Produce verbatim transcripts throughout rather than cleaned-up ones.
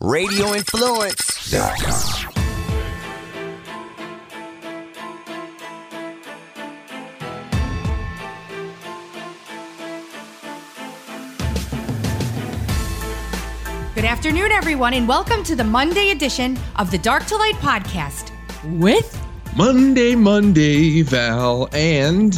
radio influence dot com. Good afternoon, everyone, and welcome to the Monday edition of the Dark to Light podcast with Monday, Monday, Val, and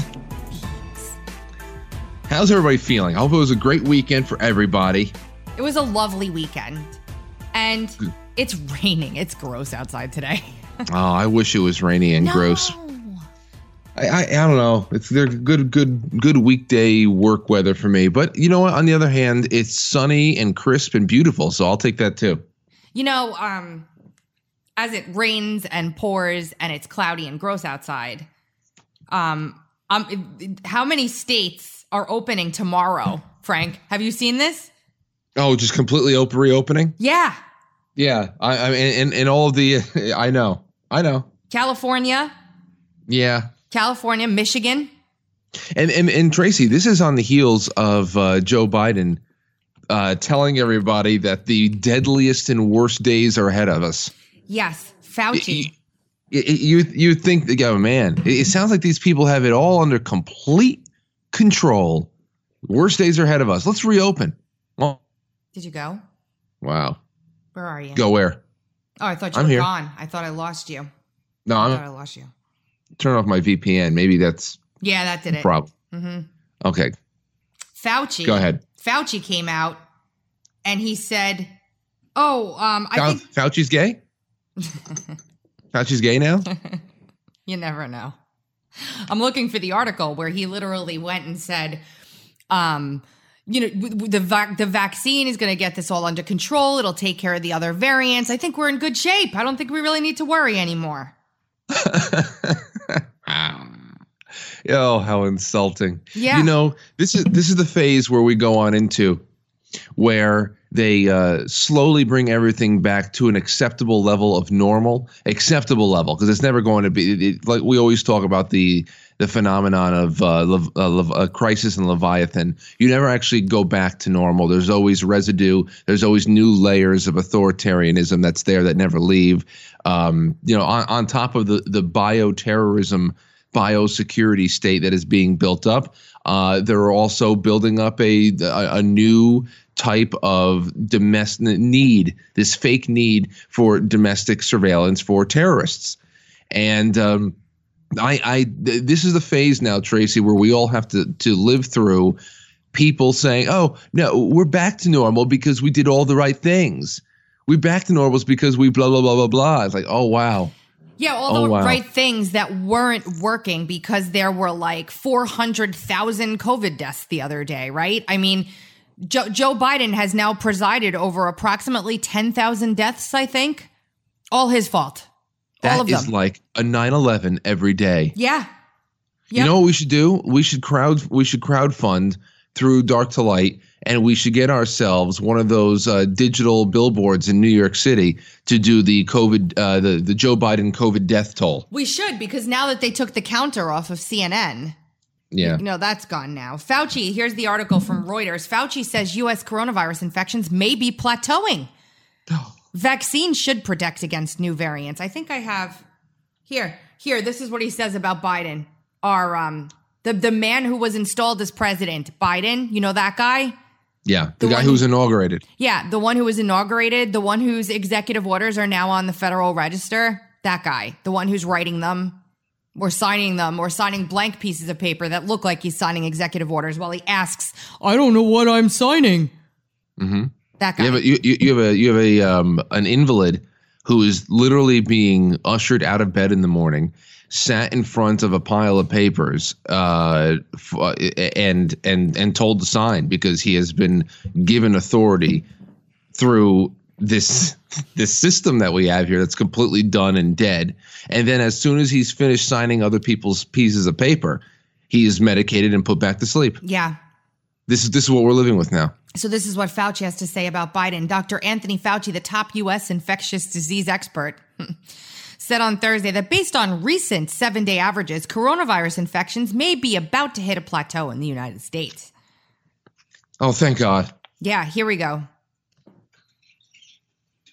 how's everybody feeling? I hope it was a great weekend for everybody. It was a lovely weekend, and it's raining. It's gross outside today. Oh, I wish it was rainy and no. gross. I, I I don't know. It's they're good good good weekday work weather for me. But you know what? On the other hand, it's sunny and crisp and beautiful, so I'll take that too. You know, um, as it rains and pours and it's cloudy and gross outside, um, um, how many states are opening tomorrow? Frank, have you seen this? Oh, just completely open reopening? Yeah. Yeah. I I mean, and and all of the I know I know. California. Yeah. California, Michigan. And, and and Tracy, this is on the heels of uh, Joe Biden uh, telling everybody that the deadliest and worst days are ahead of us. Yes, Fauci. You you, you think, oh man, it sounds like these people have it all under complete control. Worst days are ahead of us. Let's reopen. Well, did you go? Wow. Where are you? Go where? Oh, I thought you I'm were here. gone. I thought I lost you. No, I I'm thought I lost you. turn off my V P N. Maybe that's Yeah, that did the it. problem. Mm-hmm. Okay. Fauci. Go ahead. Fauci came out and he said, "Oh, um, I Fau- think Fauci's gay? Fauci's gay now? You never know." I'm looking for the article where he literally went and said, um, you know, w- w- the vac- the vaccine is going to get this all under control. It'll take care of the other variants. I think we're in good shape. I don't think we really need to worry anymore. Oh, how insulting. Yeah. You know, this is this is the phase where we go on into where they uh, slowly bring everything back to an acceptable level of normal, acceptable level, because it's never going to be it, like we always talk about the the phenomenon of uh, Lev- uh, Lev- uh, crisis and Leviathan. You never actually go back to normal. There's always residue. There's always new layers of authoritarianism that's there that never leave. Um, you know, on, on top of the the bioterrorism, biosecurity state that is being built up, uh, they're also building up a, a a new type of domestic need, this fake need for domestic surveillance for terrorists. And um, I, I th- this is the phase now, Tracy, where we all have to to live through people saying, "Oh no, we're back to normal because we did all the right things. We're back to normal because we blah blah blah blah blah." It's like, oh wow. Yeah, all Oh, the wow. right things that weren't working because there were like four hundred thousand COVID deaths the other day, right? I mean, Joe, Joe Biden has now presided over approximately ten thousand deaths, I think. All his fault. all of That is them. like a nine eleven every day. Yeah. You Yep. know what we should do? We should crowd we should crowdfund through Dark to Light, and we should get ourselves one of those uh, digital billboards in New York City to do the COVID, uh, the the Joe Biden COVID death toll. We should, because now that they took the counter off of C N N, Yeah. you know, that's gone now. Fauci, here's the article from Reuters. Fauci says U S coronavirus infections may be plateauing. Vaccines should protect against new variants. I think I have here. Here, this is what he says about Biden. Our um the the man who was installed as president, Biden, you know that guy? Yeah, the, The guy one who was who- inaugurated. Yeah, the one who was inaugurated, the one whose executive orders are now on the Federal Register, that guy, the one who's writing them or signing them or signing blank pieces of paper that look like he's signing executive orders while he asks, I don't know what I'm signing. Mm-hmm. That guy. You have a you, you you have a you have a um an invalid who is literally being ushered out of bed in the morning, sat in front of a pile of papers, uh, f- and and and told to sign because he has been given authority through this this system that we have here that's completely done and dead. And then as soon as he's finished signing other people's pieces of paper, he is medicated and put back to sleep. Yeah. This is this is what we're living with now. So this is what Fauci has to say about Biden. Doctor Anthony Fauci, the top U S infectious disease expert, said on Thursday that based on recent seven-day averages, coronavirus infections may be about to hit a plateau in the United States. Oh, thank God. Yeah, here we go.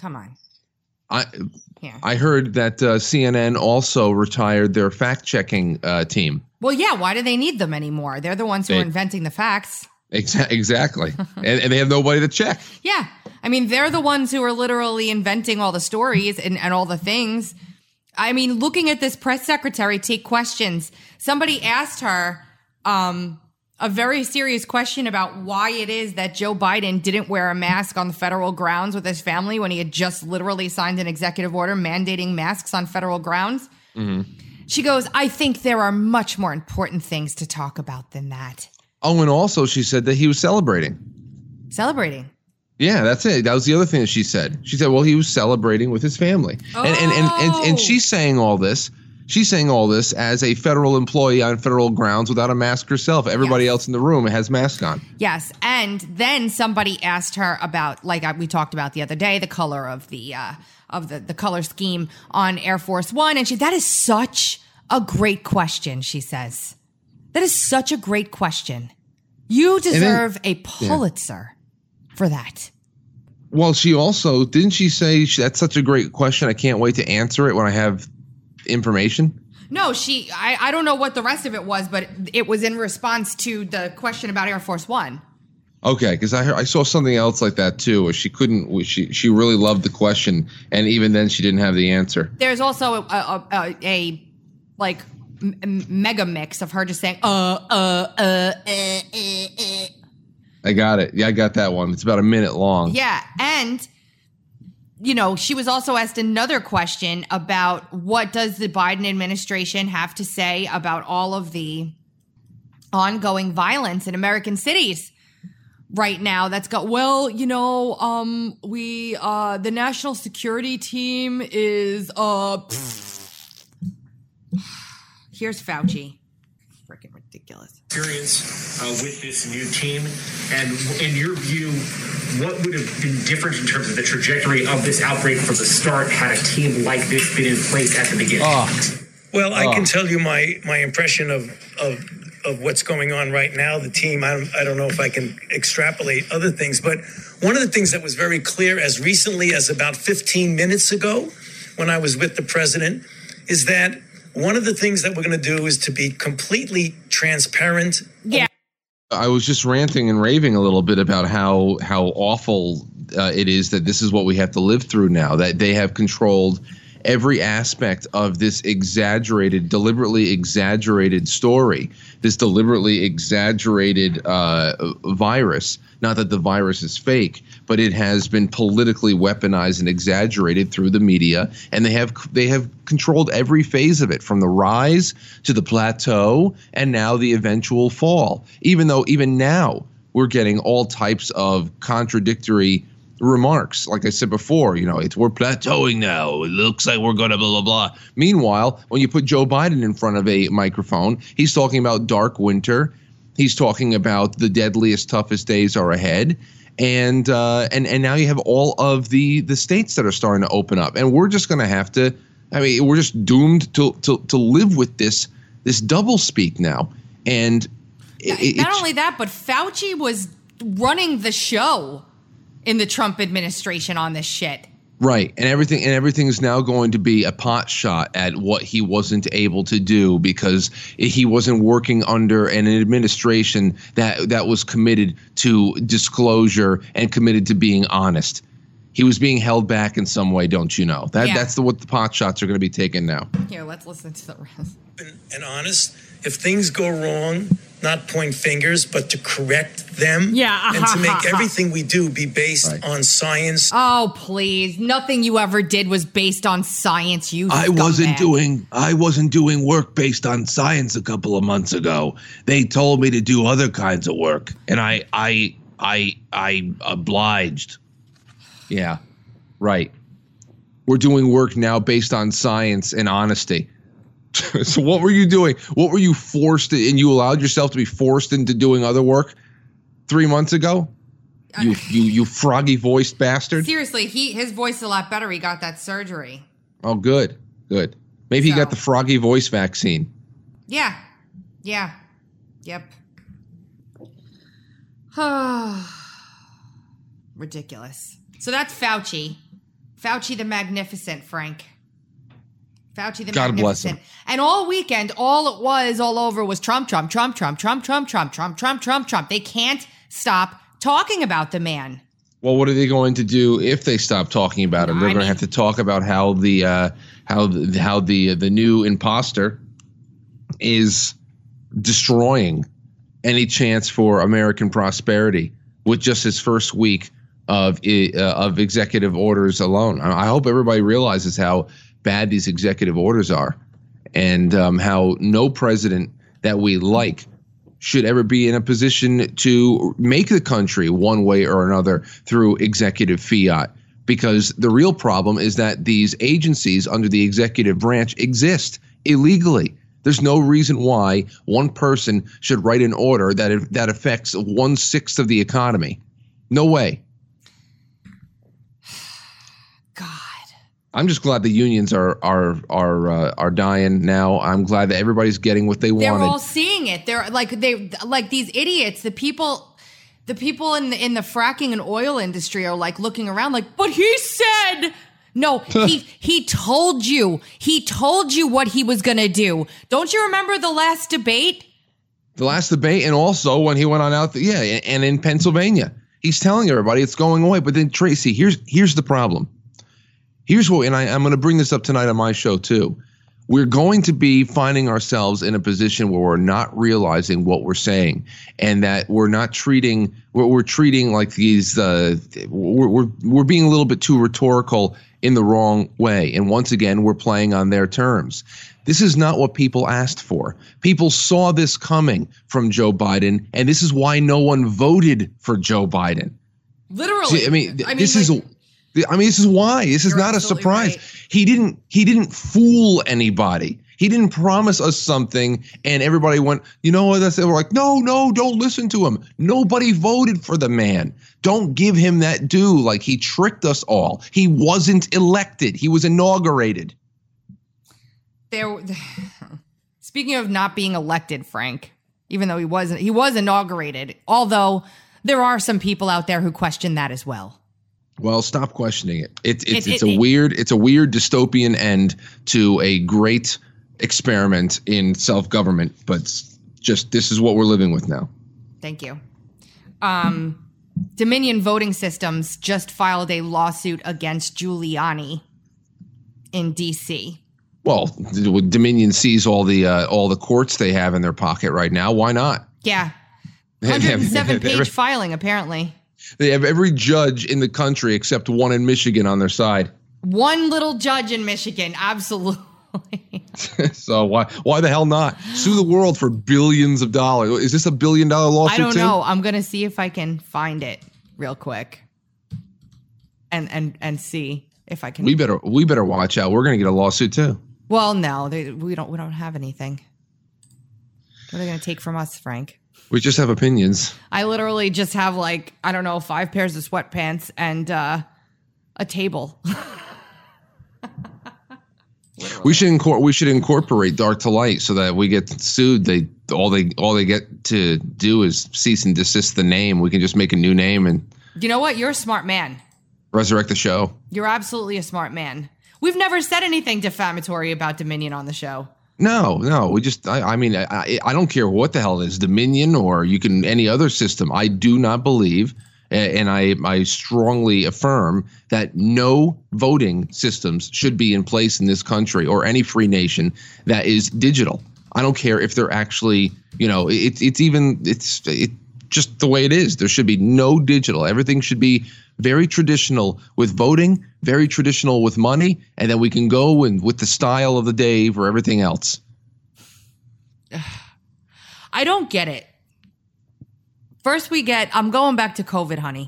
Come on. I Yeah. I heard that uh, C N N also retired their fact-checking uh, team. Well, yeah. Why do they need them anymore? They're the ones who They- are inventing the facts. Exa- exactly. and, and they have nobody to check. Yeah. I mean, they're the ones who are literally inventing all the stories and, and all the things. I mean, looking at this press secretary take questions, somebody asked her um, a very serious question about why it is that Joe Biden didn't wear a mask on the federal grounds with his family when he had just literally signed an executive order mandating masks on federal grounds. Mm-hmm. She goes, I think there are much more important things to talk about than that. Oh, and also she said that he was celebrating. Celebrating. Yeah, that's it. That was the other thing that she said. She said, well, he was celebrating with his family. Oh. And, and, and, and, and she's saying all this. She's saying all this as a federal employee on federal grounds without a mask herself. Everybody Yes. else in the room has masks on. Yes. And then somebody asked her about, like we talked about the other day, the color of the uh, of the, the color scheme on Air Force One. And she, that is such a great question, she says. That is such a great question. You deserve then, a Pulitzer yeah. for that. Well, she also, didn't she say she, that's such a great question, I can't wait to answer it when I have information? No, she, I, I don't know what the rest of it was, but it was in response to the question about Air Force One. Okay, because I heard, I saw something else like that too, where she couldn't, she she really loved the question, and even then she didn't have the answer. There's also a, a, a, a like m- mega mix of her just saying, uh, uh, uh, uh, uh, uh. I got it. Yeah, I got that one. It's about a minute long. Yeah, and you know, she was also asked another question about what does the Biden administration have to say about all of the ongoing violence in American cities right now. That's got, well, you know, um, we, uh, the national security team is, uh, here's Fauci. Freaking ridiculous. Experience uh, with this new team, and in your view, what would have been different in terms of the trajectory of this outbreak from the start had a team like this been in place at the beginning? Oh. Well, I oh. can tell you my, my impression of, of of what's going on right now. The team, I don't, I don't know if I can extrapolate other things, but one of the things that was very clear as recently as about fifteen minutes ago when I was with the president is that one of the things that we're going to do is to be completely transparent. Yeah. I was just ranting and raving a little bit about how how awful uh, it is that this is what we have to live through now, that they have controlled every aspect of this exaggerated, deliberately exaggerated story, this deliberately exaggerated uh, virus. Not that the virus is fake, but it has been politically weaponized and exaggerated through the media, and they have they have controlled every phase of it, from the rise to the plateau and now the eventual fall. Even though even now we're getting all types of contradictory remarks. Like I said before, you know, it's we're plateauing now. It looks like we're going to blah, blah, blah. Meanwhile, when you put Joe Biden in front of a microphone, he's talking about dark winter. He's talking about the deadliest, toughest days are ahead. And uh, and and now you have all of the the states that are starting to open up. And we're just going to have to, I mean, we're just doomed to to to live with this this double speak now. And it, not only that, but Fauci was running the show in the Trump administration on this shit. Right. And everything and everything is now going to be a pot shot at what he wasn't able to do because he wasn't working under an administration that that was committed to disclosure and committed to being honest. He was being held back in some way, don't you know? That yeah. that's the what the pot shots are going to be taken now. Here, let's listen to the rest. And, and honest, if things go wrong, not point fingers, but to correct them. Yeah. And to make everything we do be based right. on science. Oh, please. Nothing you ever did was based on science, you I scumbag. wasn't doing I wasn't doing work based on science a couple of months ago. They told me to do other kinds of work, and I I I I obliged. Yeah. Right. We're doing work now based on science and honesty. So what were you doing? What were you forced to, and you allowed yourself to be forced into doing other work three months ago? You you you froggy voiced bastard. Seriously, he his voice is a lot better. He got that surgery. Oh, good, good. Maybe So. he got the froggy voice vaccine. Yeah. Yeah. Yep. Ridiculous. So that's Fauci. Fauci the Magnificent, Frank. Fauci the God bless Magnificent. him. And all weekend, all it was all over was Trump, Trump, Trump, Trump, Trump, Trump, Trump, Trump, Trump, Trump, Trump. They can't stop talking about the man. Well, what are they going to do if they stop talking about him? They're I going to mean- have to talk about how the uh, how the, how the the new imposter is destroying any chance for American prosperity with just his first week of uh, of executive orders alone. I hope everybody realizes how bad these executive orders are, and um, how no president that we like should ever be in a position to make the country one way or another through executive fiat. Because the real problem is that these agencies under the executive branch exist illegally. There's no reason why one person should write an order that that affects one sixth of the economy. No way. God. I'm just glad the unions are are are uh, are dying now. I'm glad that everybody's getting what they They're wanted. all seeing it. They're like they like these idiots. The people, the people in the in the fracking and oil industry are like looking around, like, but he said no. he he told you. He told you what he was gonna do. Don't you remember the last debate? The last debate, and also when he went on out, the, yeah, and in Pennsylvania, he's telling everybody it's going away. But then Tracy, here's here's the problem. Here's what, and I, I'm going to bring this up tonight on my show too. We're going to be finding ourselves in a position where we're not realizing what we're saying, and that we're not treating we're, we're treating like these. Uh, we're, we're we're being a little bit too rhetorical in the wrong way, and once again, we're playing on their terms. This is not what people asked for. People saw this coming from Joe Biden, and this is why no one voted for Joe Biden. Literally. See, I mean, th- I mean, this like, is. I mean, this is why. This is You're not a absolutely surprise. right. He didn't. He didn't fool anybody. He didn't promise us something, and everybody went, you know what? That's, they were like, no, no, don't listen to him. Nobody voted for the man. Don't give him that due. Like, he tricked us all. He wasn't elected. He was inaugurated. There. Speaking of not being elected, Frank, even though he wasn't, he was inaugurated. Although there are some people out there who question that as well. Well, stop questioning it. It's it's It- it's it- a it- weird it's a weird dystopian end to a great experiment in self-government, but it's just this is what we're living with now. Thank you. Um, Dominion Voting Systems just filed a lawsuit against Giuliani in D C. Well, Dominion sees all the uh, all the courts they have in their pocket right now. Why not? Yeah. They have- one hundred seven they have- page filing, apparently. They have every judge in the country except one in Michigan on their side. One little judge in Michigan. Absolutely. So why why the hell not sue the world for billions of dollars? Is this a billion dollar lawsuit? I don't too? know. I'm going to see if I can find it real quick and and and see if I can. We better we better watch out. We're going to get a lawsuit too. Well, no, they, we don't we don't have anything. What are they going to take from us, Frank? We just have opinions. I literally just have like, I don't know, five pairs of sweatpants and uh, a table. We should incor- we should incorporate Dark to Light so that we get sued. They all they all they get to do is cease and desist the name. We can just make a new name and You know what? You're a smart man. resurrect the show. You're absolutely a smart man. We've never said anything defamatory about Dominion on the show. No, no. We just I, I mean I I don't care what the hell it is, Dominion or you can any other system. I do not believe. And I, I strongly affirm that no voting systems should be in place in this country or any free nation that is digital. I don't care if they're actually, you know, it's it's even it's it just the way it is. There should be no digital. Everything should be very traditional with voting, very traditional with money, and then we can go and with the style of the day for everything else. I don't get it. First we get, I'm going back to COVID, honey.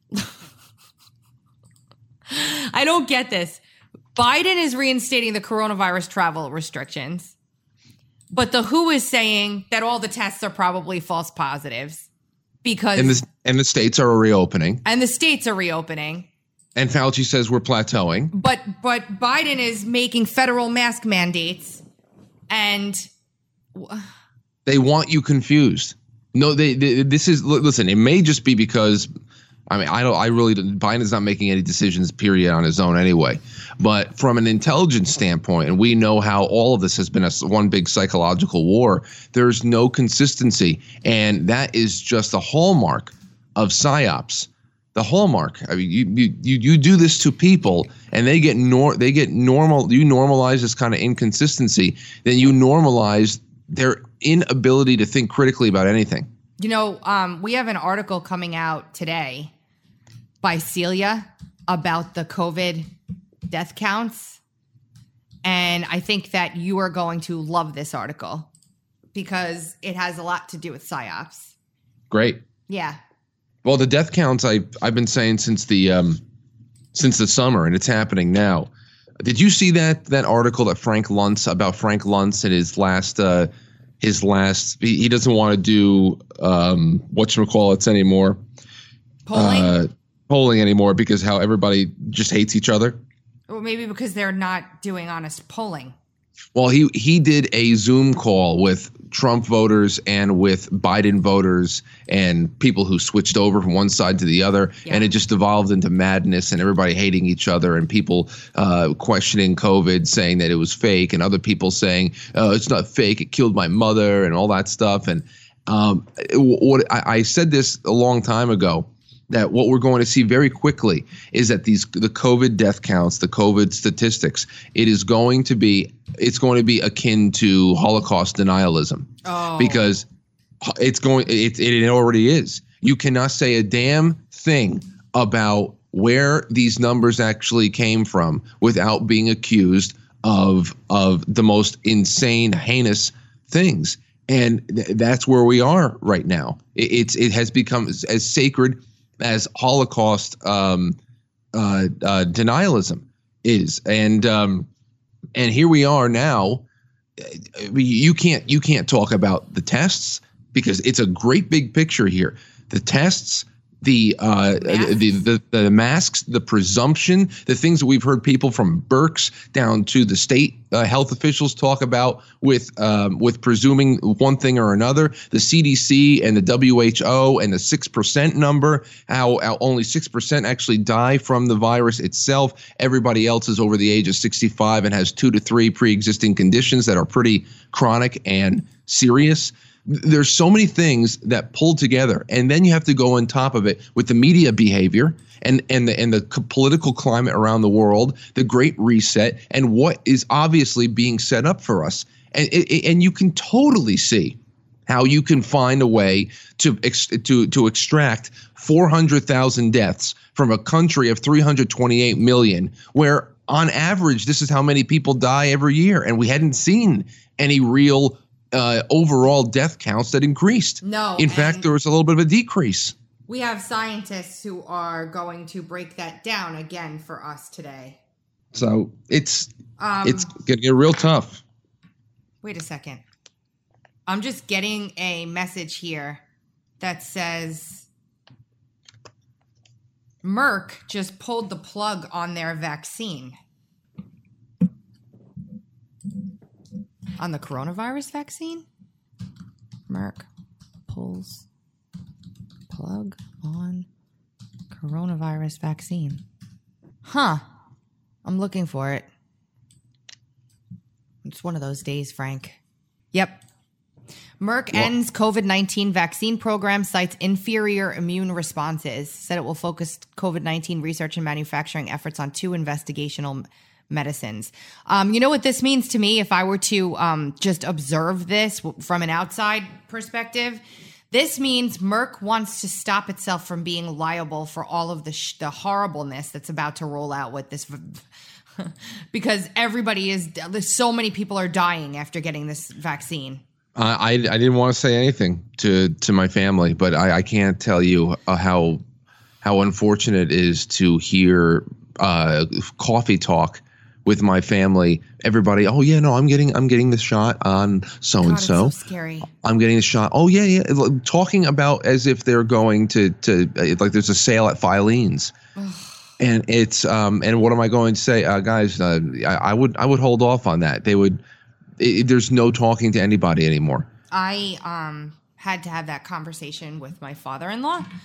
I don't get this. Biden is reinstating the coronavirus travel restrictions, but the W H O is saying that all the tests are probably false positives because And the and the states are reopening, and the states are reopening. and Fauci says we're plateauing. But but Biden is making federal mask mandates, and They want you confused. No, they, they this is listen, it may just be because I mean, I don't. I really don't, Biden's not making any decisions, period, on his own anyway. But from an intelligence standpoint, and we know how all of this has been a one big psychological war. There's no consistency, and that is just the hallmark of psyops. The hallmark. I mean, you you you, you do this to people, and they get nor they get normal. You normalize this kind of inconsistency, then you normalize their inability to think critically about anything. You know, um, we have an article coming out today by Celia about the COVID death counts. And I think that you are going to love this article because it has a lot to do with psyops. Great. Yeah. Well, the death counts I I've been saying since the um, since the summer, and it's happening now. Did you see that that article that Frank Luntz about Frank Luntz and his last uh, his last he, he doesn't want to do um, whatchamacallits anymore. Polling? Uh, polling anymore because how everybody just hates each other. Or maybe because they're not doing honest polling. Well, he he did a Zoom call with Trump voters and with Biden voters and people who switched over from one side to the other. Yeah. And it just evolved into madness and everybody hating each other and people uh, questioning COVID, saying that it was fake, and other people saying, oh, it's not fake, it killed my mother and all that stuff. And um, what I, I said this a long time ago, that what we're going to see very quickly is that these the COVID death counts, the COVID statistics, it is going to be it's going to be akin to Holocaust denialism. Oh. Because it's going it it already is. You cannot say a damn thing about where these numbers actually came from without being accused of of the most insane, heinous things. And th- that's where we are right now. It, it's it has become as, as sacred as Holocaust um, uh, uh, denialism is, and um, and here we are now. You can't you can't talk about the tests because it's a great big picture here. The tests, the uh, the, the the masks, the presumption, the things that we've heard people from Birx down to the state uh, health officials talk about with um, with presuming one thing or another. The C D C and the W H O and the six percent number, how, how only six percent actually die from the virus itself. Everybody else is over the age of sixty-five and has two to three pre-existing conditions that are pretty chronic and serious. There's so many things that pull together, and then you have to go on top of it with the media behavior and and the and the political climate around the world, the Great Reset, and what is obviously being set up for us. And and you can totally see how you can find a way to to to extract four hundred thousand deaths from a country of three hundred twenty-eight million, where on average this is how many people die every year, and we hadn't seen any real Uh, overall death counts that increased. No. In fact, there was a little bit of a decrease. We have scientists who are going to break that down again for us today. So it's um, it's going to get real tough. Wait a second. I'm just getting a message here that says Merck just pulled the plug on their vaccine. On the coronavirus vaccine? Merck pulls plug on coronavirus vaccine. Huh. I'm looking for it. It's one of those days, Frank. Yep. Merck what? ends COVID nineteen vaccine program, cites inferior immune responses, said it will focus COVID nineteen research and manufacturing efforts on two investigational medicines. Um, you know what this means to me if I were to um, just observe this from an outside perspective? This means Merck wants to stop itself from being liable for all of the, sh- the horribleness that's about to roll out with this because everybody is, so many people are dying after getting this vaccine. Uh, I, I didn't want to say anything to, to my family, but I, I can't tell you uh, how, how unfortunate it is to hear uh, coffee talk with my family. Everybody, oh yeah, no, I'm getting, I'm getting the shot on so and so. So scary. I'm getting the shot. Oh yeah, yeah. Talking about as if they're going to, to like there's a sale at Filene's, and it's, um, and what am I going to say, uh, guys? Uh, I, I would, I would hold off on that. They would. It, there's no talking to anybody anymore. I um had to have that conversation with my father-in-law.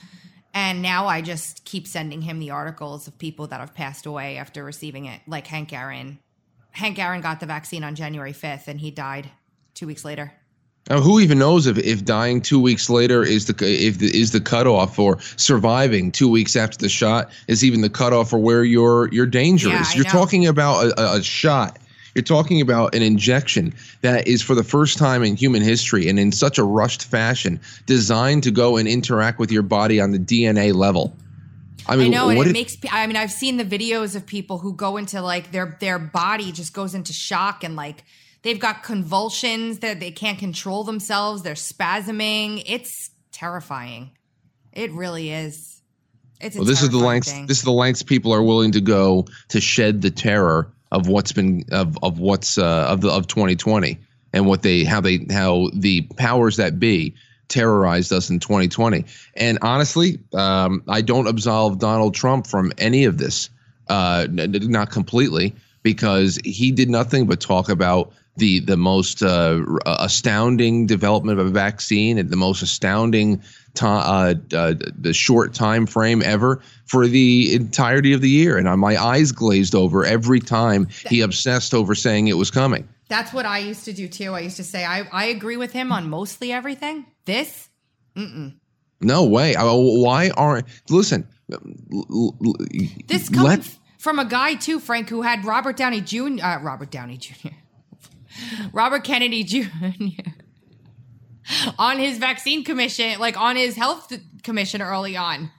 And now I just keep sending him the articles of people that have passed away after receiving it, like Hank Aaron. Hank Aaron got the vaccine on January fifth, and he died two weeks later. Now, who even knows if, if dying two weeks later is the if the, is the cutoff, or surviving two weeks after the shot is even the cutoff for where your your danger Yeah, is. I You're know. talking about a, a shot. You're talking about an injection that is for the first time in human history and in such a rushed fashion designed to go and interact with your body on the D N A level. I mean, I know, and what it if- makes. I mean, I've seen the videos of people who go into like their their body just goes into shock, and like they've got convulsions that they can't control themselves. They're spasming. It's terrifying. It really is. It's. A well, this is the terrifying lengths. thing. This is the lengths people are willing to go to shed the terror of what's been of of what's uh, of the of twenty twenty and what they how they how the powers that be terrorized us in twenty twenty. And honestly, um, I don't absolve Donald Trump from any of this, uh, n- n- not completely, because he did nothing but talk about the the most uh, astounding development of a vaccine at the most astounding time, uh, uh, the short time frame ever for the entirety of the year. And uh, my eyes glazed over every time he obsessed over saying it was coming. That's what I used to do too. I used to say I I agree with him on mostly everything. This, mm-mm. No way. I, why aren't listen? l- l- This coming let- f- from a guy too, Frank, who had Robert Downey Junior Uh, Robert Downey Junior Robert Kennedy Junior on his vaccine commission, like on his health commission early on.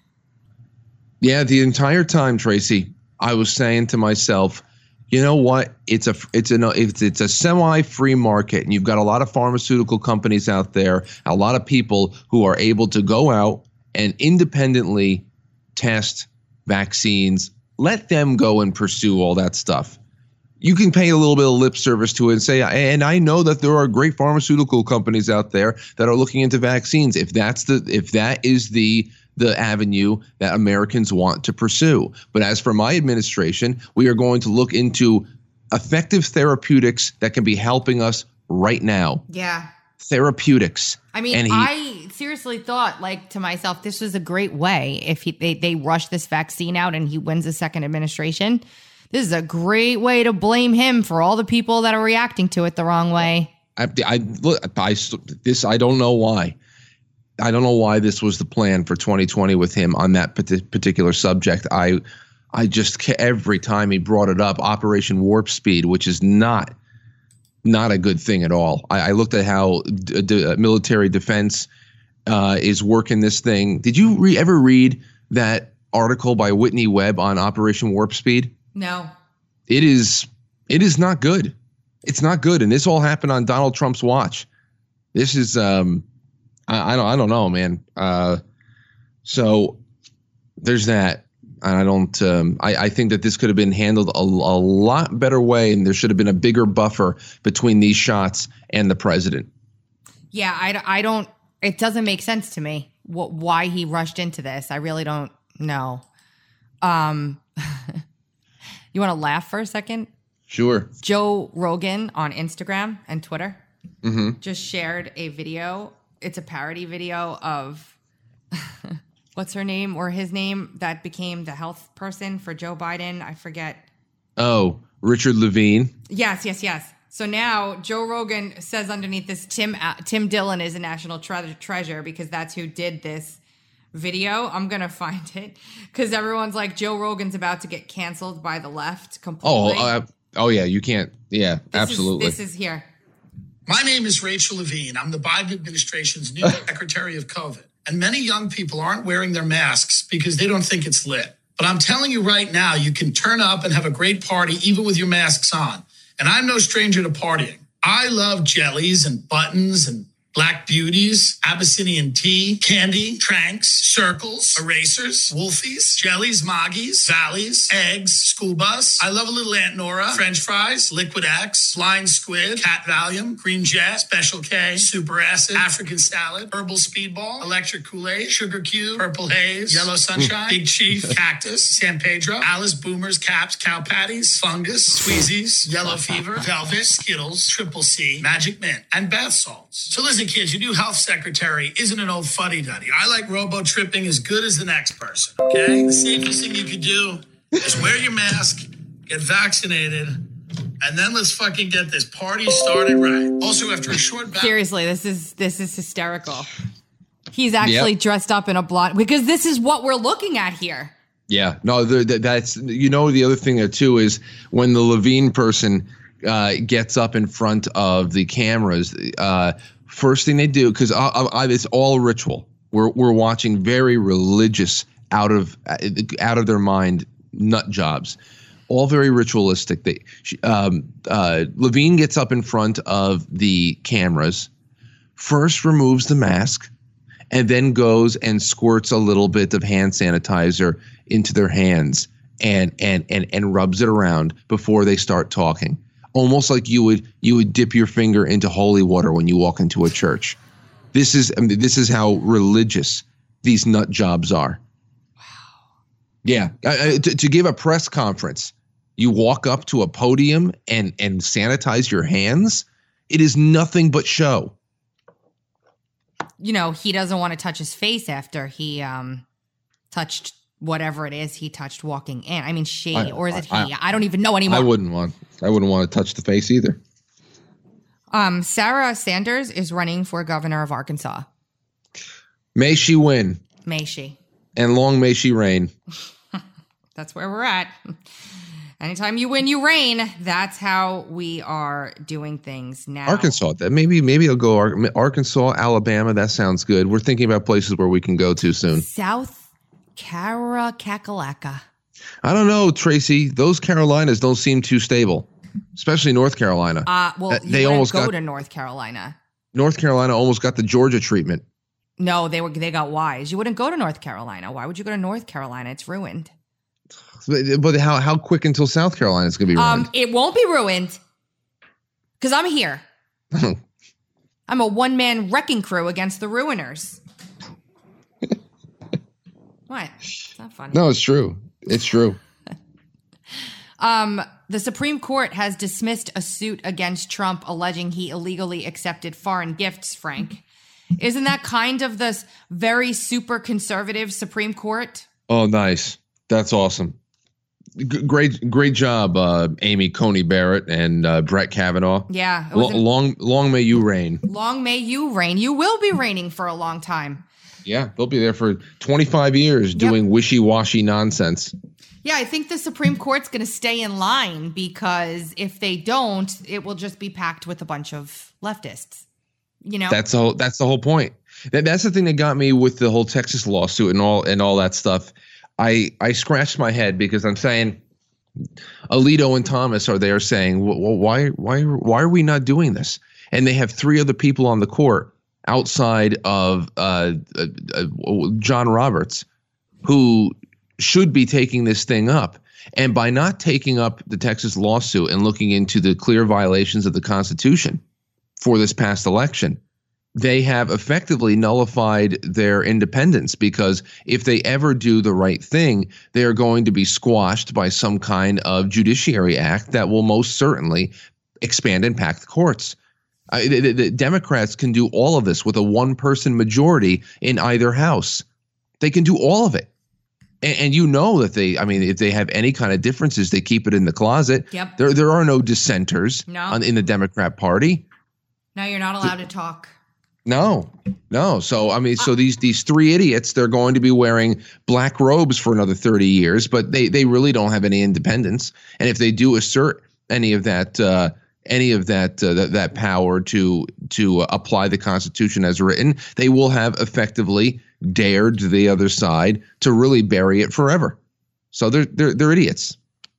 Yeah, the entire time, Tracy, I was saying to myself, you know what? It's a it's a it's, it's a semi-free market, and you've got a lot of pharmaceutical companies out there, a lot of people who are able to go out and independently test vaccines. Let them go and pursue all that stuff. You can pay a little bit of lip service to it and say, and I know that there are great pharmaceutical companies out there that are looking into vaccines. If that's the if that is the the avenue that Americans want to pursue. But as for my administration, we are going to look into effective therapeutics that can be helping us right now. Yeah. Therapeutics. I mean, And he- I seriously thought, like, to myself, this was a great way if he, they, they rush this vaccine out and he wins a second administration. This is a great way to blame him for all the people that are reacting to it the wrong way. I, I look, I this I don't know why. I don't know why this was the plan for twenty twenty with him on that particular subject. I, I just every time he brought it up, Operation Warp Speed, which is not, not a good thing at all. I, I looked at how d- d- military defense uh, is working this thing. Did you re- ever read that article by Whitney Webb on Operation Warp Speed? No. It is, it is not good. It's not good, and this all happened on Donald Trump's watch. This is. Um, I, I don't I don't know, man. Uh, so there's that. And I don't um, I, I think that this could have been handled a, a lot better way, and there should have been a bigger buffer between these shots and the president. Yeah, I, I don't, it doesn't make sense to me what, why he rushed into this. I really don't know. Um, you want to laugh for a second? Sure. Joe Rogan on Instagram and Twitter Mm-hmm. just shared a video. It's a parody video of what's her name or his name that became the health person for Joe Biden. I forget. Oh, Richard Levine. Yes, yes, yes. So now Joe Rogan says underneath this, Tim uh, Tim Dillon is a national tre- treasure because that's who did this video. I'm going to find it because everyone's like, Joe Rogan's about to get canceled by the left completely. Oh, uh, oh yeah, you can't. Yeah, This absolutely. Is, this is here. My name is Rachel Levine. I'm the Biden administration's new Secretary of COVID. And many young people aren't wearing their masks because they don't think it's lit. But I'm telling you right now, you can turn up and have a great party even with your masks on. And I'm no stranger to partying. I love jellies and buttons and Black Beauties, Abyssinian tea, candy, tranks, circles, erasers, wolfies, jellies, moggies, valleys, eggs, school bus. I love a little Aunt Nora, French fries, Liquid X, Flying Squid, Cat Valium, Green Jet, Special K, Super Acid, African Salad, Herbal Speedball, Electric Kool-Aid, Sugar Cube, Purple Haze, Yellow Sunshine, Big Chief, Cactus, San Pedro, Alice Boomers, Caps, Cow Patties, Fungus, Squeezies, Yellow Fever, Velvet, Skittles, Triple C, Magic Mint, and bath salt. So listen, kids, your new health secretary isn't an old fuddy-duddy. I like robo-tripping as good as the next person, okay? The safest thing you could do is wear your mask, get vaccinated, and then let's fucking get this party started right. Also, after a short... Ba- Seriously, this is this is hysterical. He's actually Yep. dressed up in a blonde, because this is what we're looking at here. Yeah, no, the, the, that's, you know, the other thing there too is when the Levine person uh, gets up in front of the cameras, uh, first thing they do, because I, I, it's all ritual. We're we're watching very religious, out of out of their mind nut jobs, all very ritualistic. They um, uh, Levine gets up in front of the cameras, first removes the mask, and then goes and squirts a little bit of hand sanitizer into their hands and and and and rubs it around before they start talking. Almost like you would you would dip your finger into holy water when you walk into a church. This is I mean, this is how religious these nut jobs are. Wow. Yeah, uh, to, to give a press conference, you walk up to a podium and and sanitize your hands. It is nothing but show. You know, he doesn't want to touch his face after he um, touched whatever it is he touched walking in. I mean, she, I- or is it he? I- I, don't even know anymore. I wouldn't want I wouldn't want to touch the face either. Um, Sarah Sanders is running for governor of Arkansas. May she win, May she? and long may she reign. That's where we're at. Anytime you win, you reign. That's how we are doing things now. Arkansas, that maybe maybe I'll go Ar- Arkansas, Alabama. That sounds good. We're thinking about places where we can go to soon. South Carolina. I don't know, Tracy. Those Carolinas don't seem too stable, especially North Carolina. Uh, well, Uh, you they wouldn't almost go got- to North Carolina. North Carolina almost got the Georgia treatment. No, they were they got wise. You wouldn't go to North Carolina. Why would you go to North Carolina? It's ruined. But, but how how quick until South Carolina is going to be ruined? Um, it won't be ruined because I'm here. I'm a one man wrecking crew against the ruiners. What? It's not funny. No, it's true. It's true. Um, the Supreme Court has dismissed a suit against Trump alleging he illegally accepted foreign gifts, Frank. Isn't that kind of this very super conservative Supreme Court? Oh, nice. That's awesome. G- great, great job, uh, Amy Coney Barrett and uh, Brett Kavanaugh. Yeah. It Lo- was an- long, long may you reign. long may you reign. You will be reigning for a long time. Yeah, they'll be there for twenty-five years doing wishy-washy nonsense. Yeah, I think the Supreme Court's going to stay in line because if they don't, it will just be packed with a bunch of leftists. You know, That's the whole, that's the whole point. That, that's the thing that got me with the whole Texas lawsuit and all and all that stuff. I I scratched my head because I'm saying Alito and Thomas are there saying, well, why why why are we not doing this? And they have three other people on the court outside of uh, uh, uh, John Roberts who should be taking this thing up. And by not taking up the Texas lawsuit and looking into the clear violations of the Constitution for this past election, they have effectively nullified their independence, because if they ever do the right thing, they are going to be squashed by some kind of judiciary act that will most certainly expand and pack the courts. Uh, the, the Democrats can do all of this with a one-person majority in either house. They can do all of it. And, and you know that they, I mean, if they have any kind of differences, they keep it in the closet. Yep. There, there are no dissenters No. on, in the Democrat Party. no, you're not allowed to talk. No, no. So, I mean, so these these three idiots, they're going to be wearing black robes for another thirty years, but they, they really don't have any independence. And if they do assert any of that, uh, any of that, uh, that, that power to to uh, apply the Constitution as written, they will have effectively dared the other side to really bury it forever. So they're they're they're idiots.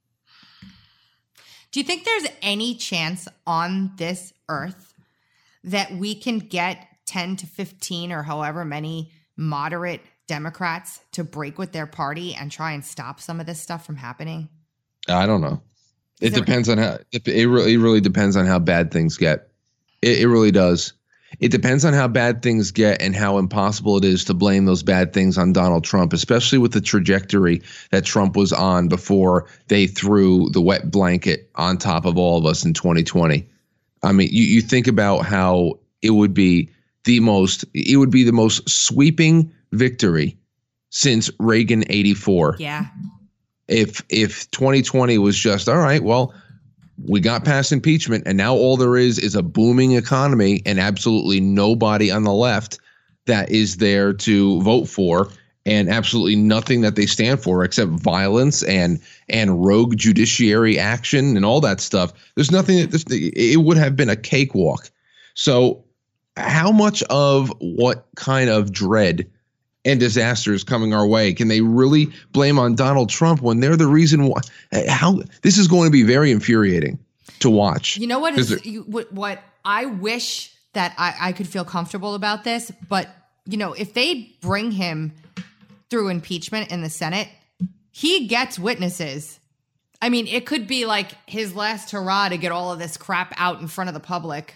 Do you think there's any chance on this earth that we can get ten to fifteen or however many moderate Democrats to break with their party and try and stop some of this stuff from happening? I don't know. It Is there- depends on how it, it really it really depends on how bad things get. It, it really does. It depends on how bad things get and how impossible it is to blame those bad things on Donald Trump, especially with the trajectory that Trump was on before they threw the wet blanket on top of all of us in twenty twenty. I mean, you, you think about how it would be the most it would be the most sweeping victory since Reagan eighty-four. Yeah. If if twenty twenty was just, all right, well, we got past impeachment and now all there is is a booming economy and absolutely nobody on the left that is there to vote for, and absolutely nothing that they stand for except violence and and rogue judiciary action and all that stuff. There's nothing that this, it would have been a cakewalk. So how much of what kind of dread and disaster is coming our way can they really blame on Donald Trump when they're the reason why? How this is going to be very infuriating to watch. You know what is you, what, what I wish that I, I could feel comfortable about this, but you know, if they bring him through impeachment in the Senate, he gets witnesses. I mean, it could be like his last hurrah to get all of this crap out in front of the public.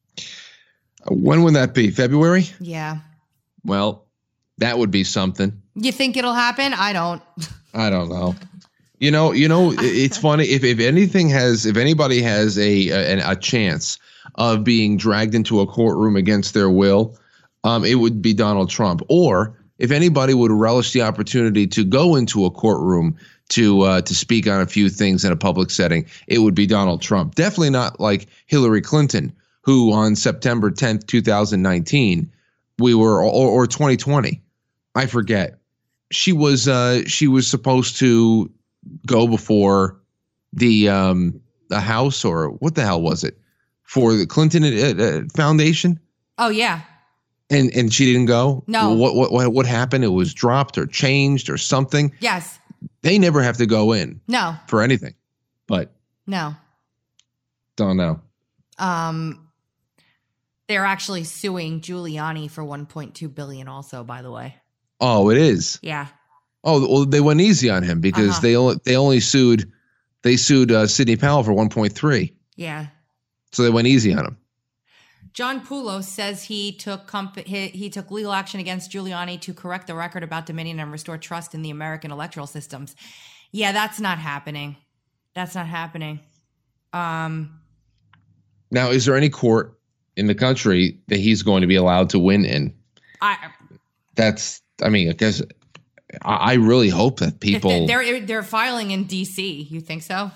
When would that be? February? Yeah. Well, that would be something. You think it'll happen? I don't. I don't know. You know, you know, it's funny. If if anything has, if anybody has a a, a chance of being dragged into a courtroom against their will, um, it would be Donald Trump. Or if anybody would relish the opportunity to go into a courtroom to uh, to speak on a few things in a public setting, it would be Donald Trump. Definitely not like Hillary Clinton, who on September tenth, two thousand nineteen, we were, or, or twenty twenty, I forget. She was uh, she was supposed to go before the um, the House, or what the hell was it, for the Clinton uh, Foundation? Oh yeah. And and she didn't go? No. What what what what happened? It was dropped or changed or something? Yes. They never have to go in. No. For anything. But no. Don't know. Um they're actually suing Giuliani for one point two billion dollars also, by the way. Oh, it is. Yeah. Oh, well, they went easy on him because uh-huh. they only they only sued they sued uh, Sidney Powell for one point three. Yeah. So they went easy on him. John Poulos says he took comp- he, he took legal action against Giuliani to correct the record about Dominion and restore trust in the American electoral systems. Yeah, that's not happening. That's not happening. Um, now, is there any court in the country that he's going to be allowed to win in? I. That's. I mean, I guess. I, I really hope that people. They're they're filing in D C. You think so?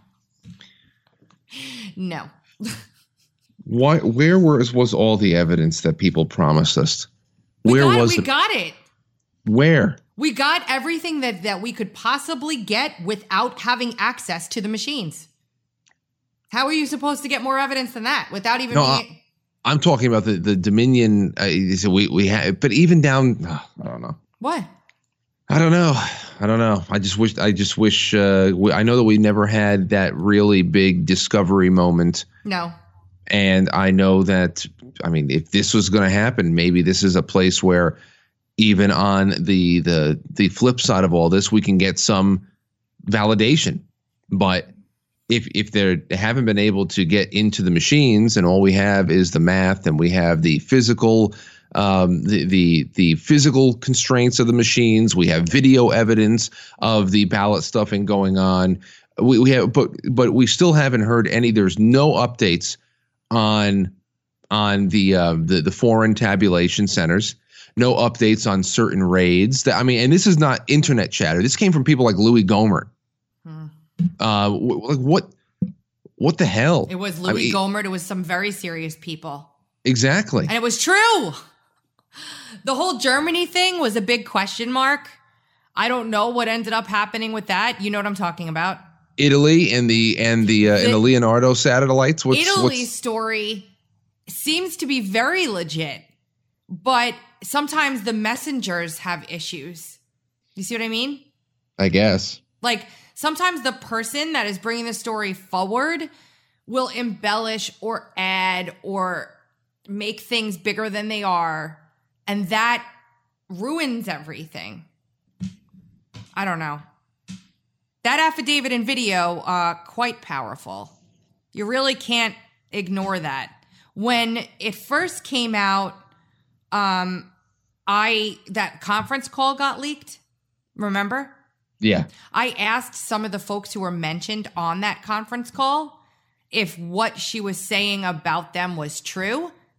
No. Why? Where was was all the evidence that people promised us? Where we got, was we the, got it? Where? We got everything that, that we could possibly get without having access to the machines. How are you supposed to get more evidence than that without even No, being? I, I'm talking about the the Dominion. Uh, so we we had, but even down. Oh, I don't know. What? I don't know. I don't know. I just wish. I just wish. Uh, we, I know that we never had that really big discovery moment. No. And I know that, I mean, if this was going to happen, maybe this is a place where even on the the the flip side of all this, we can get some validation. But if if they haven't been able to get into the machines and all we have is the math and we have the physical um, the, the the physical constraints of the machines, we have video evidence of the ballot stuffing going on. We, we have, but but we still haven't heard any. There's no updates on on the uh, the the foreign tabulation centers, no updates on certain raids. That, I mean, and this is not internet chatter. This came from people like Louis Gohmert. Hmm. Uh, like what what the hell? It was Louis I mean, Gohmert. It was some very serious people. Exactly, and it was true. The whole Germany thing was a big question mark. I don't know what ended up happening with that. You know what I'm talking about. Italy and the and the uh, the, and the Leonardo satellites. What's, Italy's what's... story seems to be very legit, but sometimes the messengers have issues. You see what I mean? I guess. Like sometimes the person that is bringing the story forward will embellish or add or make things bigger than they are, and that ruins everything. I don't know. That affidavit and video, uh, quite powerful. You really can't ignore that. When it first came out, um, I that conference call got leaked. Remember? Yeah. I asked some of the folks who were mentioned on that conference call if what she was saying about them was true.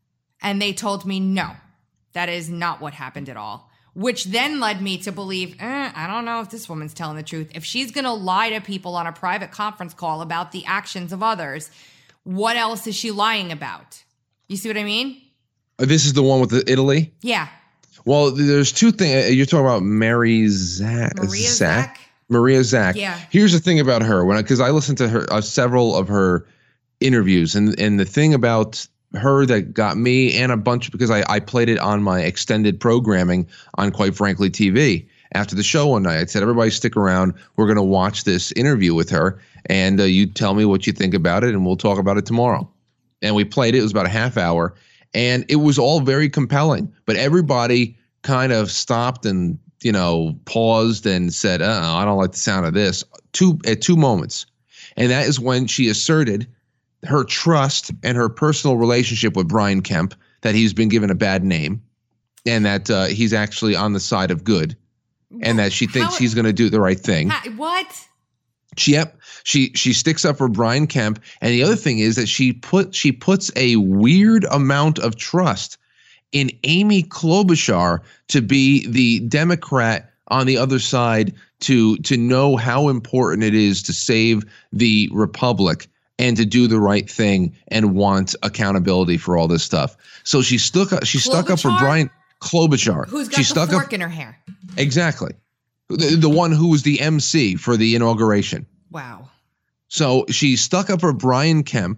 And they told me, no, that is not what happened at all. Which then led me to believe, eh, I don't know if this woman's telling the truth. If she's going to lie to people on a private conference call about the actions of others, what else is she lying about? You see what I mean? This is the one with the Italy? Yeah. Well, there's two things. You're talking about Mary Zach. Maria Zach? Zach? Maria Zach. Yeah. Here's the thing about her. When because I, I listened to her uh, several of her interviews, and and the thing about her that got me and a bunch because I, I played it on my extended programming on Quite Frankly T V after the show one night. I said, everybody stick around. We're going to watch this interview with her, and uh, you tell me what you think about it, and we'll talk about it tomorrow. And we played it. It was about a half hour, and it was all very compelling. But everybody kind of stopped and, you know, paused and said, uh-uh, I don't like the sound of this, two at two moments. And that is when she asserted her trust and her personal relationship with Brian Kemp, that he's been given a bad name and that uh, he's actually on the side of good and that she thinks How, he's going to do the right thing. How, what? She, yep. She she sticks up for Brian Kemp. And the other thing is that she put she puts a weird amount of trust in Amy Klobuchar to be the Democrat on the other side, to to know how important it is to save the republic and to do the right thing and want accountability for all this stuff. So she stuck up, she stuck up for Brian Klobuchar. Who's got she the stuck fork up, in her hair. Exactly. The, the one who was the M C for the inauguration. Wow. So she stuck up for Brian Kemp,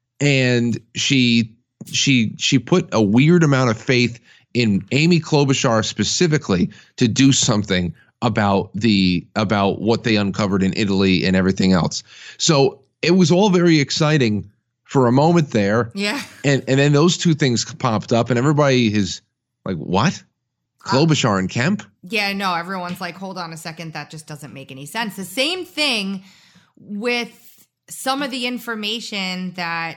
and she she she put a weird amount of faith in Amy Klobuchar specifically to do something about the about what they uncovered in Italy and everything else. So it was all very exciting for a moment there. Yeah. And and then those two things popped up, and everybody is like, what? Klobuchar and Kemp? Yeah, no, everyone's like, hold on a second, that just doesn't make any sense. The same thing with some of the information that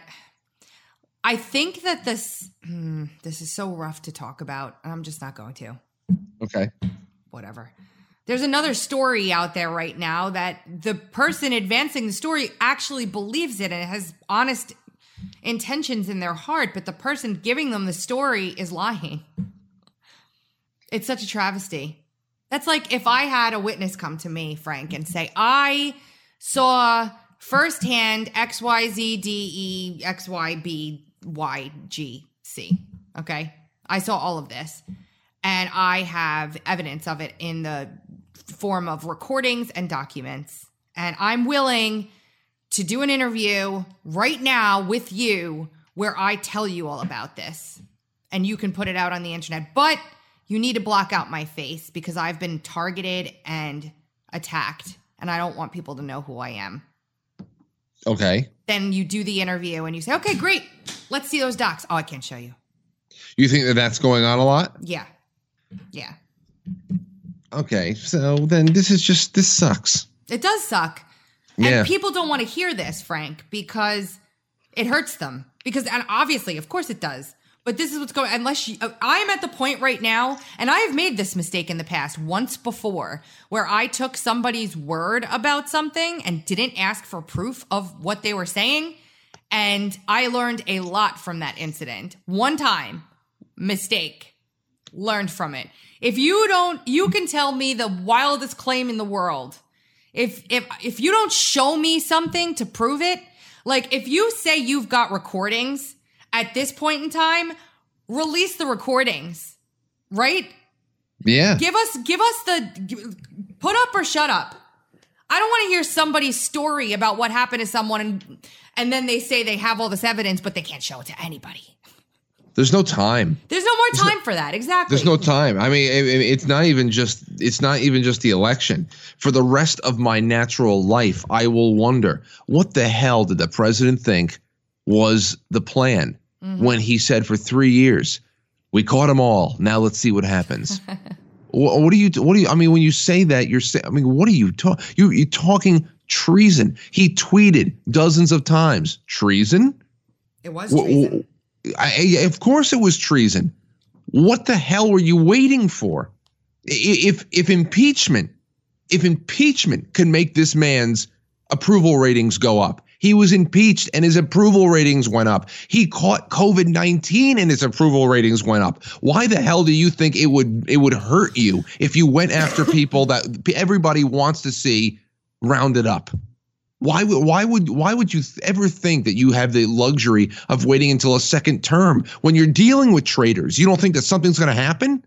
I think that this, hmm, this is so rough to talk about. I'm just not going to. Okay. Whatever. There's another story out there right now that the person advancing the story actually believes it and has honest intentions in their heart, but the person giving them the story is lying. It's such a travesty. That's like if I had a witness come to me, Frank, and say, I saw firsthand X Y Z D E X Y B Y G C. Okay? I saw all of this. And I have evidence of it in the form of recordings and documents. And I'm willing to do an interview right now with you where I tell you all about this. And you can put it out on the internet. But you need to block out my face because I've been targeted and attacked. And I don't want people to know who I am. Okay. Then you do the interview and you say, okay, great. Let's see those docs. Oh, I can't show you. You think that that's going on a lot? Yeah. Yeah. Okay. So then this is just, this sucks. It does suck. Yeah. And people don't want to hear this, Frank, because it hurts them. Because, and obviously, of course it does. But this is what's going, unless you, I'm at the point right now, and I have made this mistake in the past once before, where I took somebody's word about something and didn't ask for proof of what they were saying. And I learned a lot from that incident. One time, mistake, learned from it. If you don't, you can tell me the wildest claim in the world. If, if, if you don't show me something to prove it, like if you say you've got recordings, at this point in time, release the recordings, right? Yeah. Give us, give us the, put up or shut up. I don't want to hear somebody's story about what happened to someone and, and then they say they have all this evidence, but they can't show it to anybody. There's no time. There's no more There's time no, for that. Exactly. There's no time. I mean, it, it's not even just, it's not even just the election. For the rest of my natural life, I will wonder, what the hell did the president think was the plan? Mm-hmm. When he said for three years, we caught them all. Now let's see what happens. what, what do you? What do you? I mean, when you say that, you're saying. I mean, what are you talking? You, you're talking treason. He tweeted dozens of times treason. It was treason. I, I, of course, it was treason. What the hell were you waiting for? If if impeachment, if impeachment can make this man's approval ratings go up, He was impeached and his approval ratings went up. He caught COVID nineteen and his approval ratings went up. Why the hell do you think it would it would hurt you if you went after people that everybody wants to see rounded up? Why would why would why would you ever think that you have the luxury of waiting until a second term when you're dealing with traitors? You don't think that something's going to happen?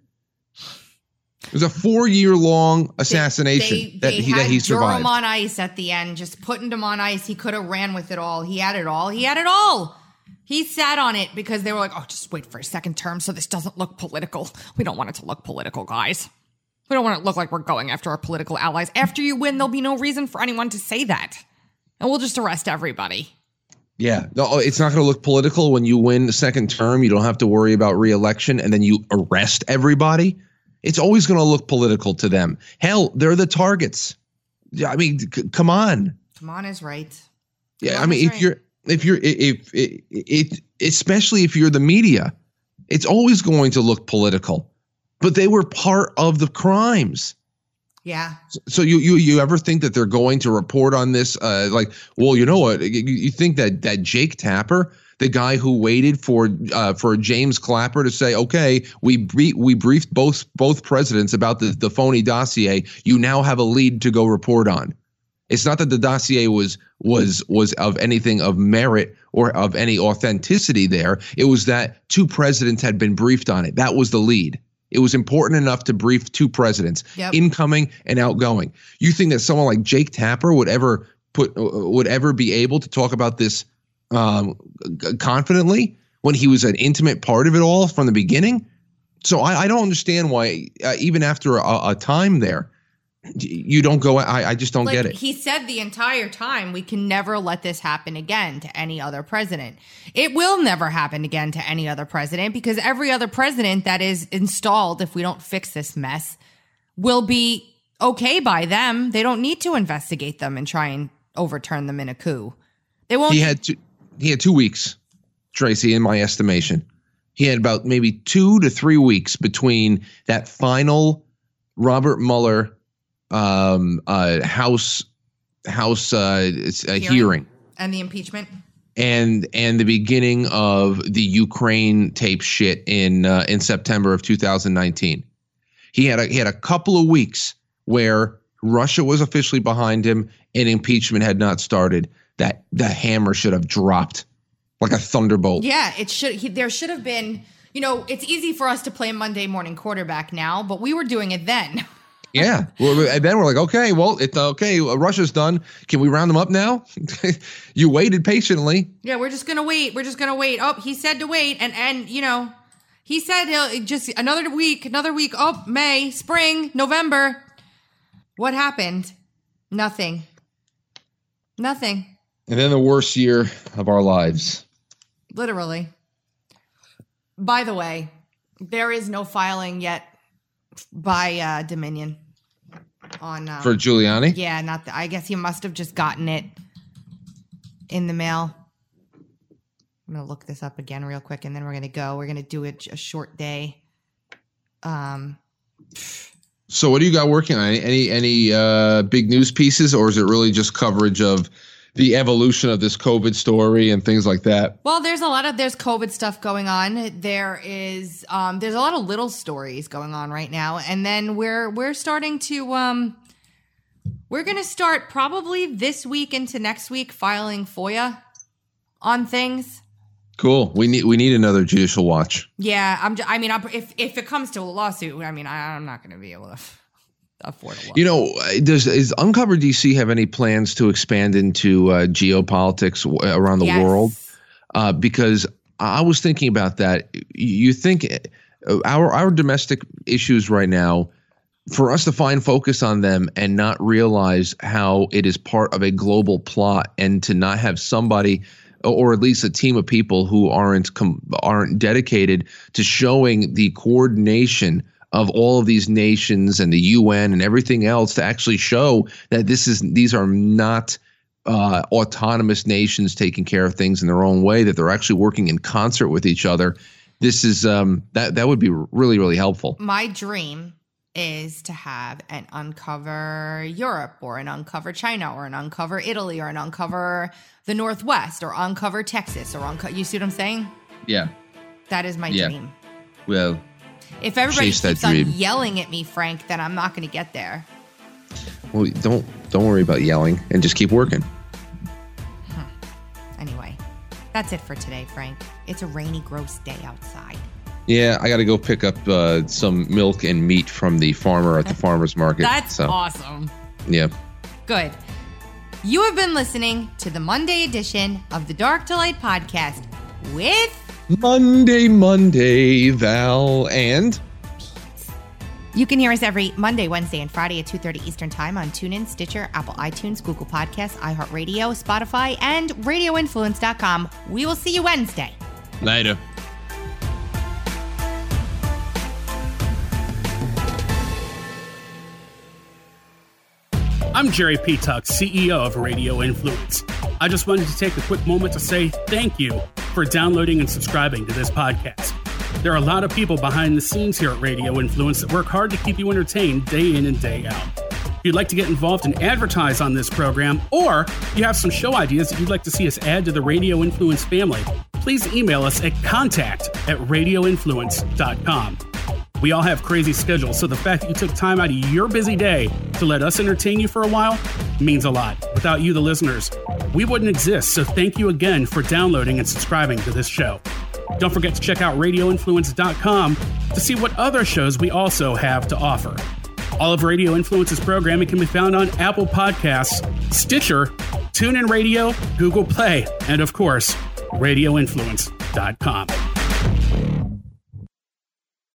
It was a four-year-long assassination they, they, that they he had that he survived. Durham on ice at the end, just putting him on ice. He could have ran with it all. He had it all. He had it all. He sat on it because they were like, "Oh, just wait for a second term, so this doesn't look political. We don't want it to look political, guys. We don't want it to look like we're going after our political allies. After you win, there'll be no reason for anyone to say that, and we'll just arrest everybody." Yeah, no, it's not going to look political when you win the second term. You don't have to worry about re-election, and then you arrest everybody. It's always going to look political to them. Hell, they're the targets. Yeah, I mean, c- come on. Come on is right. Yeah, Come I on mean, is if right. you're, if you're, if it, it, especially if you're the media, it's always going to look political. But they were part of the crimes. Yeah. So you you you ever think that they're going to report on this? Uh, like, well, you know what? You, you think that that Jake Tapper, the guy who waited for uh, for James Clapper to say, okay, we brief, we briefed both both presidents about the, the phony dossier. You now have a lead to go report on. It's not that the dossier was was was of anything of merit or of any authenticity there. It was that two presidents had been briefed on it. That was the lead. It was important enough to brief two presidents, yep. incoming and outgoing. You think that someone like Jake Tapper would ever put would ever be able to talk about this um, confidently when he was an intimate part of it all from the beginning? So I, I don't understand why, uh, even after a, a time there, you don't go. I, I just don't like, get it. He said the entire time, we can never let this happen again to any other president. It will never happen again to any other president because every other president that is installed, if we don't fix this mess, will be okay by them. They don't need to investigate them and try and overturn them in a coup. They won't. He had two, he had two weeks, Tracy, in my estimation. He had about maybe two to three weeks between that final Robert Mueller um uh house house uh, uh hearing. hearing and the impeachment and and the beginning of the Ukraine tape shit in uh, in September of two thousand nineteen. He had a he had a couple of weeks where Russia was officially behind him and impeachment had not started. That the hammer should have dropped like a thunderbolt. Yeah, it should he, there should have been, you know, it's easy for us to play Monday morning quarterback now, but we were doing it then. Yeah. Well, and then we're like, okay, well, it's okay. Russia's done. Can we round them up now? You waited patiently. Yeah, we're just going to wait. We're just going to wait. Oh, he said to wait. And, and you know, he said he'll just another week, another week. Oh, May, spring, November. What happened? Nothing. Nothing. And then the worst year of our lives. Literally. By the way, there is no filing yet by uh, Dominion. On um, for Giuliani? Yeah, not the, I guess he must have just gotten it in the mail. I'm going to look this up again real quick, and then we're going to go. We're going to do it a short day. Um. So what do you got working on? Any any uh, big news pieces, or is it really just coverage of the evolution of this COVID story and things like that? Well, there's a lot of there's COVID stuff going on. There is um, there's a lot of little stories going on right now, and then we're we're starting to um, we're going to start probably this week into next week filing FOIA on things. Cool. We need we need another judicial watch. Yeah, I'm. I mean, I'm, if if it comes to a lawsuit, I mean, I, I'm not going to be able to afford a lawsuit. You know, does does Uncover D C have any plans to expand into uh, geopolitics around the Yes. world? Uh, because I was thinking about that. You think our our domestic issues right now, for us to find focus on them and not realize how it is part of a global plot, and to not have somebody, or at least a team of people who aren't com- aren't dedicated to showing the coordination of all of these nations and the U N and everything else, to actually show that this is these are not uh, autonomous nations taking care of things in their own way, that they're actually working in concert with each other. This is um, that that would be really, really helpful. My dream is to have an Uncover Europe or an Uncover China or an Uncover Italy or an Uncover the Northwest or Uncover Texas or Uncover. You see what I'm saying? Yeah. That is my yeah. dream. Well, if everybody chase that keeps on dream. yelling at me, Frank, then I'm not going to get there. Well, don't don't worry about yelling and just keep working. Huh. Anyway, that's it for today, Frank. It's a rainy, gross day outside. Yeah, I got to go pick up uh, some milk and meat from the farmer at the farmer's market. That's so. awesome. Yeah. Good. You have been listening to the Monday edition of the Dark to Light podcast with Monday, Monday, Val, and you can hear us every Monday, Wednesday, and Friday at two thirty Eastern Time on TuneIn, Stitcher, Apple iTunes, Google Podcasts, iHeartRadio, Spotify, and radio influence dot com. We will see you Wednesday. later. I'm Jerry Petuck, C E O of Radio Influence. I just wanted to take a quick moment to say thank you for downloading and subscribing to this podcast. There are a lot of people behind the scenes here at Radio Influence that work hard to keep you entertained day in and day out. If you'd like to get involved and advertise on this program, or you have some show ideas that you'd like to see us add to the Radio Influence family, please email us at contact at radio influence dot com. We all have crazy schedules, so the fact that you took time out of your busy day to let us entertain you for a while means a lot. Without you, the listeners, we wouldn't exist, so thank you again for downloading and subscribing to this show. Don't forget to check out radio influence dot com to see what other shows we also have to offer. All of Radio Influence's programming can be found on Apple Podcasts, Stitcher, TuneIn Radio, Google Play, and of course, radio influence dot com.